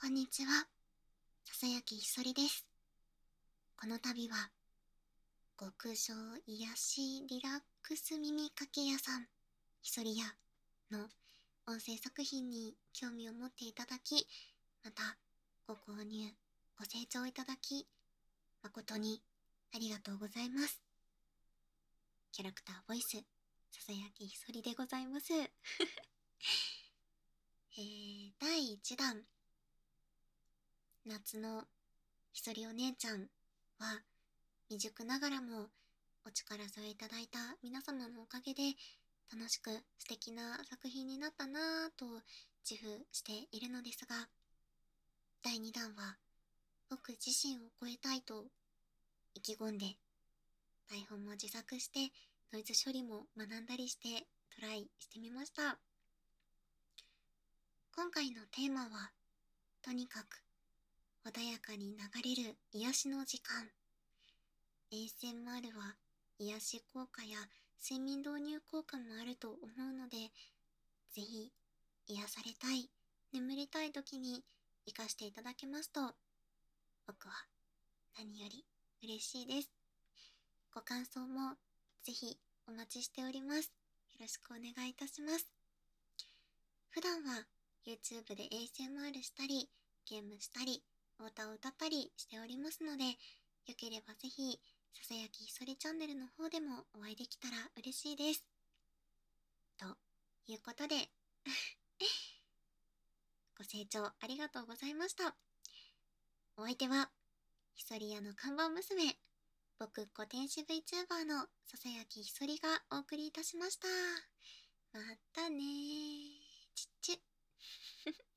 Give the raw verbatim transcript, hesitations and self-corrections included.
んにちは、ささやきひそりです。この度は、極上癒しリラックス耳かけ屋さん、ひそりやの音声作品に興味を持っていただき、また、ご購入、ご清聴いただき、誠にありがとうございます。キャラクターボイス、ささやきひそりでございます。えー、だいいちだん、夏のひそりお姉ちゃんは、未熟ながらもお力添えいただいた皆様のおかげで楽しく素敵な作品になったなぁと自負しているのですが、だいにだんは僕自身を超えたいと意気込んで台本も自作してノイズ処理も学んだりしてトライしてみました。今回のテーマはとにかく穏やかに流れる癒しの時間。 エーエスエムアール は癒し効果や睡眠導入効果もあると思うので、ぜひ癒されたい、眠りたい時に活かしていただけますと、僕は何より嬉しいです。ご感想もぜひお待ちしております。よろしくお願いいたします。普段は YouTube で エーエスエムアール したり、ゲームしたり、お歌を歌ったりしておりますので、よければぜひ、ささやきひそりチャンネルの方でもお会いできたら嬉しいです。ということでご清聴ありがとうございました。お相手は、ひそり屋の看板娘、僕古典師 VTuber のささやきひそりがお送りいたしました。またねー。ちっちゅ。